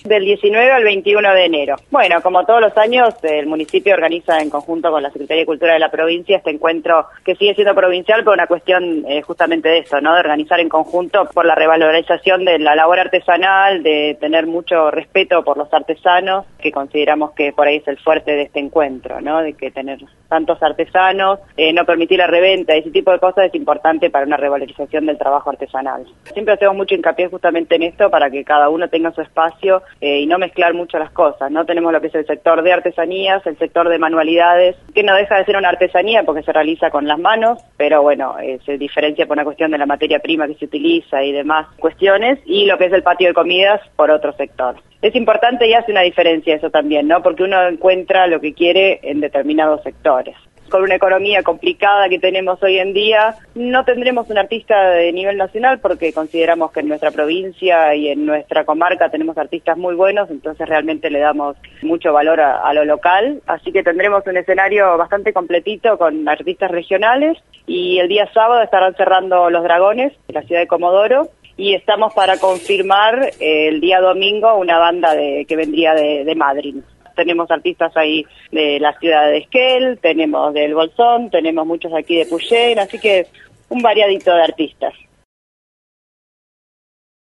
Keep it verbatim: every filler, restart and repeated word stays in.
Del diecinueve al veintiuno de enero. Bueno, como todos los años, el municipio organiza en conjunto con la Secretaría de Cultura de la provincia este encuentro que sigue siendo provincial por una cuestión eh, justamente de esto, ¿no? De organizar en conjunto por la revalorización de la labor artesanal, de tener mucho respeto por los artesanos, que consideramos que por ahí es el fuerte de este encuentro, ¿no? De que tener tantos artesanos, eh, no permitir la reventa, ese tipo de cosas es importante para una revalorización del trabajo artesanal. Siempre hacemos mucho hincapié justamente en esto para que cada uno tenga su espacio eh, y no mezclar mucho las cosas, ¿no? Tenemos lo que es el sector de artesanías, el sector de manualidades, que no deja de ser una artesanía porque se realiza con las manos, pero bueno, eh, se diferencia por una cuestión de la materia prima que se utiliza y demás cuestiones, y lo que es el patio de comidas por otro sector. Es importante y hace una diferencia eso también, ¿no? Porque uno encuentra lo que quiere en determinados sectores. Con una economía complicada que tenemos hoy en día, no tendremos un artista de nivel nacional porque consideramos que en nuestra provincia y en nuestra comarca tenemos artistas muy buenos, entonces realmente le damos mucho valor a, a lo local, así que tendremos un escenario bastante completito con artistas regionales, y el día sábado estarán cerrando Los Dragones de la ciudad de Comodoro, y estamos para confirmar eh, el día domingo una banda de que vendría de, de Madrid. Tenemos artistas ahí de la ciudad de Esquel, tenemos del Bolsón, tenemos muchos aquí de Puyén, así que un variadito de artistas.